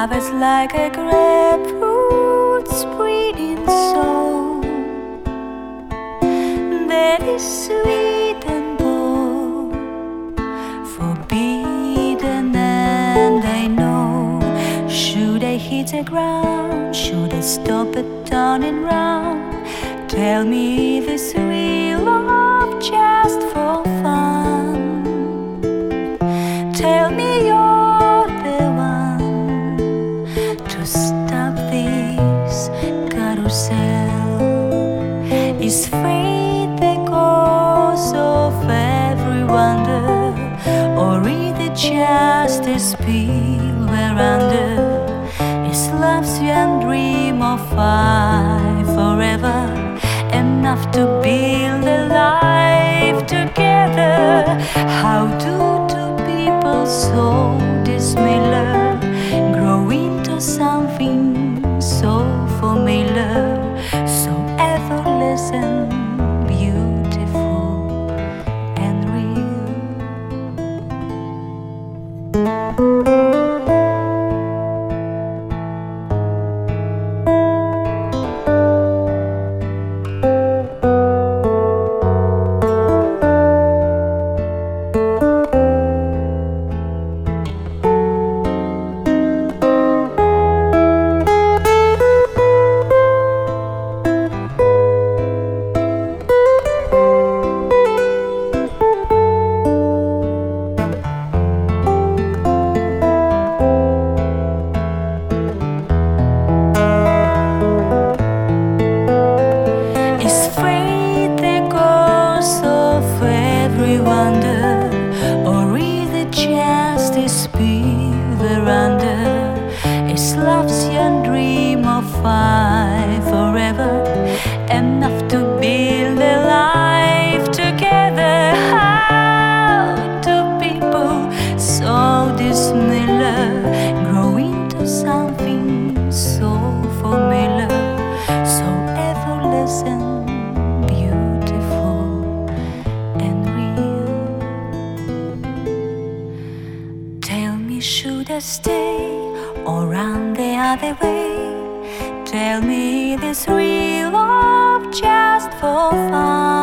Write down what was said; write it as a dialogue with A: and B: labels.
A: Love is like a grapefruit spreading soul that is sweet and bold, forbidden, and I know. Should I hit the ground? Should I stop it turning round? Tell me this real love just for fun. Tell me you're the one to stop this carousel. Is fate the cause of every wonder, or is it just a spell we're under? Is love's young dream of five forever enough to build a life together? How do two people so dissimilar grow into something so familiar, so effortless and beautiful and real? Wonder, or is it just a spell we're under? Is love's young dream of five forever enough to build a life together? How do people so dissimilar grow into something so familiar, so effortless and should I stay or run the other way? Tell me this real love just for fun.